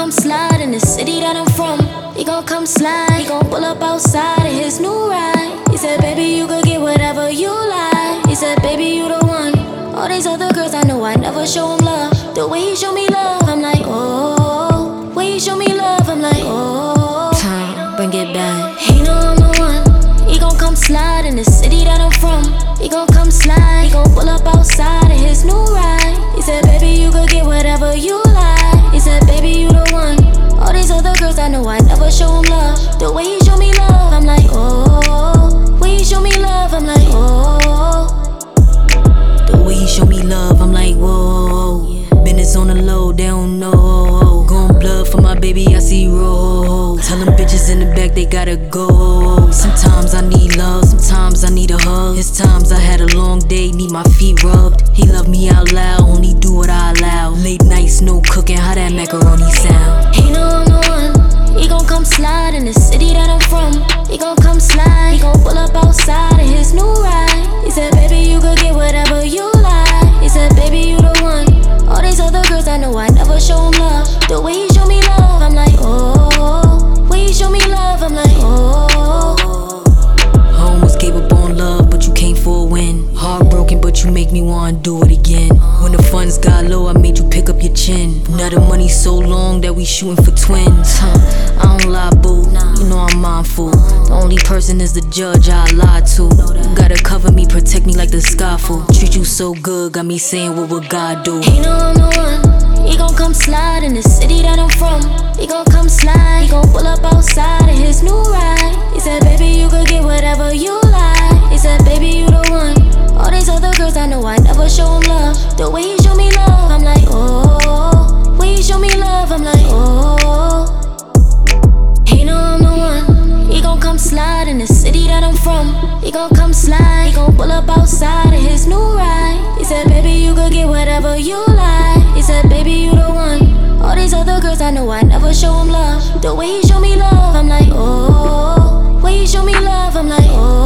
come slide in the city that I'm from. He gon' come slide, he gon' pull up outside of his new ride. He said, baby, you could get whatever you like. He said, baby, you the one. All these other girls, I know I never show him love. The way he show me love, I'm like, oh. Way he show me love, I'm like, oh. Time, bring it back. He know I'm the one. He gon' come slide in the city that I'm from. He gon' come slide, he gon' pull up outside of his new ride. He said, baby, you could get whatever you like. He said, baby, you the one. All these other girls, I know I never show him love. The way he show me love, I'm like, oh. Way he show me love, I'm like, oh. The way he show me love, I'm like, whoa. Business on the low, they don't know. Going blood for my baby, I see roll. Tell them bitches in the back, they gotta go. Sometimes I need love, sometimes I need a hug. There's times I had a long day, need my feet rubbed. He love me out loud, only do what I allow. Late nights, no cooking, how that macaroni sound. He know I'm the one. He gon' come slide in the city that I'm from. He gon' come slide, he gon' pull up outside of his new ride. He said, baby, you could get whatever you like. He said, baby, you the one. All these other girls, I know I never show him love. The way he show me love, I'm like, oh. Way he show me love, I'm like, oh. I almost gave up on love, but you came for a win. Heartbroken, but you make me wanna do it again. When the funds got low, I made you pick up your chin. Now the money's so long that we shooting for twins. I don't lie, boo, you know I'm mindful. The only person is the judge I lie to. You gotta cover me, protect me like the scaffold. Treat you so good, got me saying what would God do. He know I'm the one. He gon' come slide in the city that I'm from. He gon' come slide, he gon' pull up outside of his new ride. He said, baby, you could get whatever you like. He said, baby, you the one. All these other girls, I know I never show him love. The way he show me love, I'm like, oh. Way he show me love, I'm like, oh. He know I'm the one. He gon' come slide in the city that I'm from. He gon' come slide, he gon' pull up outside of his new ride. He said, baby, you could get whatever you like. He said, baby, you the one. All these other girls, I know I never show him love. The way he show me love, I'm like, oh. Way he show me love, I'm like, oh.